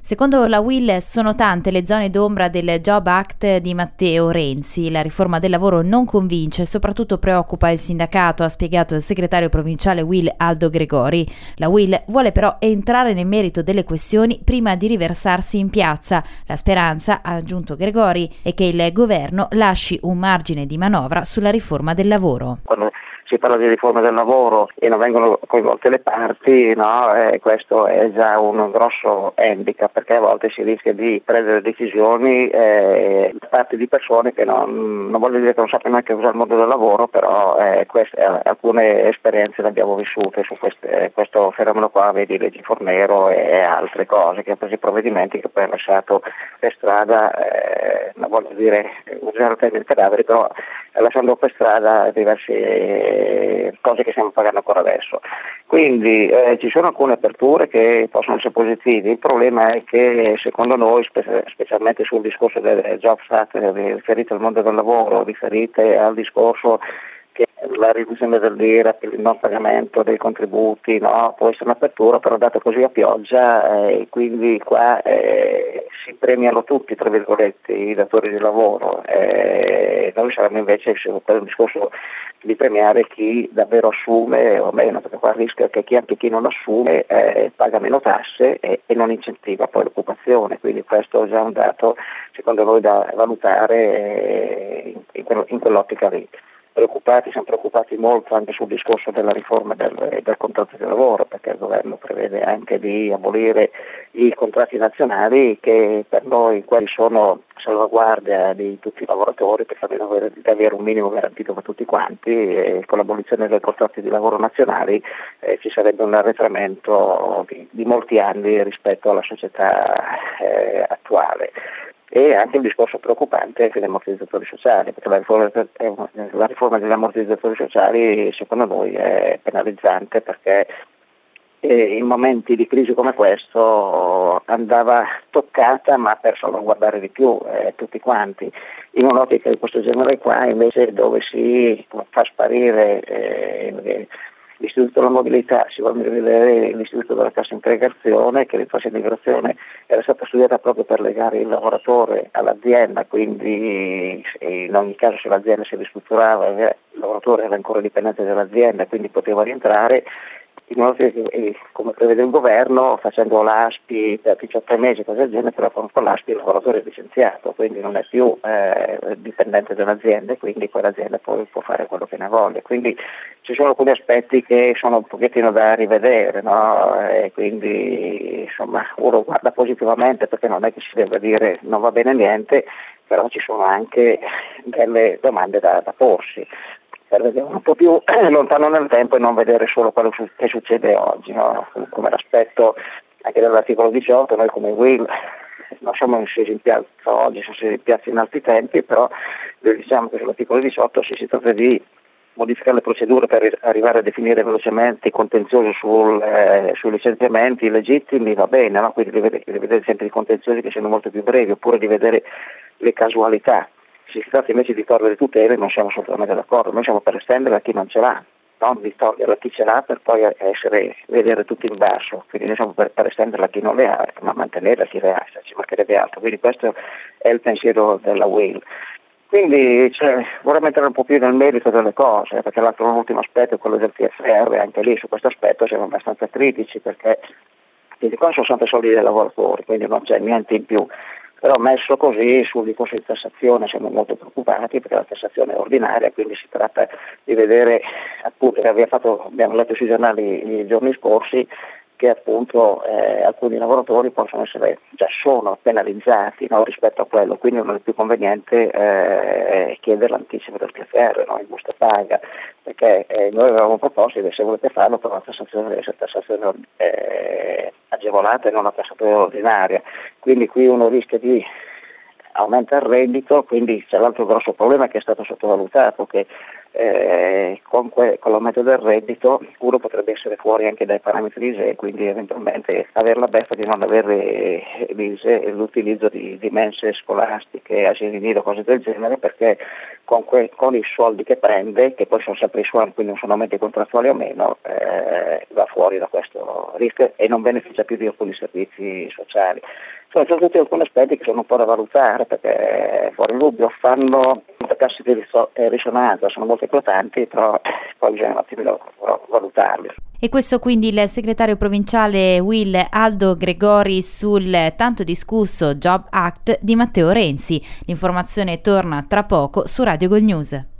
Secondo la UIL sono tante le zone d'ombra del Job Act di Matteo Renzi. La riforma del lavoro non convince e soprattutto preoccupa il sindacato, ha spiegato il segretario provinciale UIL Aldo Gregori. La UIL vuole però entrare nel merito delle questioni prima di riversarsi in piazza. La speranza, ha aggiunto Gregori, è che il governo lasci un margine di manovra sulla riforma del lavoro. Quando si parla di riforma del lavoro e non vengono coinvolte le parti, questo è già un grosso handicap, perché a volte si rischia di prendere decisioni da parte di persone che non voglio dire che non sappiano neanche usare il mondo del lavoro, però alcune esperienze le abbiamo vissute su questo fenomeno qua, vedi leggi Fornero e altre cose, che ha preso i provvedimenti che poi ha lasciato per strada, non voglio dire usare il termine cadaveri, però lasciando per strada diversi cose che stiamo pagando ancora adesso. Quindi ci sono alcune aperture che possono essere positive. Il problema è che secondo noi, specialmente sul discorso del Jobs Act riferite al mondo del lavoro, riferite al discorso che la riduzione dell'IRAP, il non pagamento dei contributi, può essere un'apertura, però data così a pioggia, quindi qua si premiano tutti, tra virgolette, i datori di lavoro. Noi saremmo invece per un discorso di premiare chi davvero assume o meno, perché qua il rischio è che anche chi non assume paga meno tasse e non incentiva poi l'occupazione, quindi questo è già un dato secondo noi da valutare in quell'ottica lì. Siamo preoccupati molto anche sul discorso della riforma del contratto di lavoro, perché il governo prevede anche di abolire i contratti nazionali che per noi quelli sono salvaguardia di tutti i lavoratori per avere un minimo garantito per tutti quanti, e con l'abolizione dei contratti di lavoro nazionali ci sarebbe un arretramento di molti anni rispetto alla società attuale. E anche il discorso preoccupante degli ammortizzatori sociali, perché la riforma degli ammortizzatori sociali secondo noi è penalizzante, perché in momenti di crisi come questo andava toccata, ma per salvaguardare di più tutti quanti. In un'ottica di questo genere qua, invece, dove si fa sparire l'Istituto della Mobilità, si vuole rivedere l'Istituto della Cassa Integrazione, che l'infascia integrazione era stata studiata proprio per legare il lavoratore all'azienda, quindi in ogni caso se l'azienda si ristrutturava il lavoratore era ancora dipendente dall'azienda, quindi poteva rientrare. Come prevede il governo, facendo l'ASPI per 18 mesi, cose del genere, però con l'ASPI il lavoratore è licenziato, quindi non è più dipendente dall'azienda, e quindi quell'azienda poi può fare quello che ne voglia. Quindi ci sono alcuni aspetti che sono un pochettino da rivedere, e quindi insomma uno guarda positivamente, perché non è che si deve dire non va bene niente, però ci sono anche delle domande da porsi, per vedere un po' più lontano nel tempo e non vedere solo quello che succede oggi, come l'aspetto anche dell'articolo 18. Noi come UIL non siamo scesi in piazza oggi, siamo scesi in piazza in altri tempi, però diciamo che sull'articolo 18 si tratta di modificare le procedure per arrivare a definire velocemente i contenziosi sui licenziamenti illegittimi, va bene, quindi rivedere sempre i contenziosi che siano molto più brevi, oppure di vedere le casualità. Si tratta invece di togliere tutele, non siamo assolutamente d'accordo, noi siamo per estendere a chi non ce l'ha, non di togliere a chi ce l'ha per poi vedere tutti in basso, quindi noi siamo per estendere a chi non le ha, ma mantenere a chi le ha, se ci mancherebbe altro, quindi questo è il pensiero della UIL. Quindi vorremmo entrare un po' più nel merito delle cose, perché l'ultimo aspetto è quello del TFR, anche lì su questo aspetto siamo abbastanza critici, perché qua sono sempre soldi dei lavoratori, quindi non c'è niente in più. Però messo così sul discorso di tassazione siamo molto preoccupati, perché la tassazione è ordinaria, quindi si tratta di vedere, appunto, abbiamo letto sui giornali i giorni scorsi che appunto alcuni lavoratori sono penalizzati rispetto a quello, quindi non è più conveniente chiedere l'anticipo del TFR, in busta paga, perché noi avevamo proposto che se volete farlo però la tassazione deve essere tassazione agevolata e non una tassazione ordinaria, quindi qui uno rischia di aumenta il reddito, quindi c'è l'altro grosso problema che è stato sottovalutato, che con l'aumento del reddito uno potrebbe essere fuori anche dai parametri ISEE, quindi eventualmente avere la beffa di non avere l'ISEE e l'utilizzo di mense scolastiche, asili nido, cose del genere, perché con i soldi che prende, che poi sono sempre i suoi, quindi non sono aumenti contrattuali o meno, va fuori da questo rischio e non beneficia più di alcuni servizi sociali. Sono tutti alcuni aspetti che sono un po' da valutare, perché fuori dubbio fanno tassi di risonanza, sono molto eclatanti, però poi bisogna un attimino valutarli. E questo quindi il segretario provinciale Will Aldo Gregori sul tanto discusso Job Act di Matteo Renzi. L'informazione torna tra poco su Radio Gol News.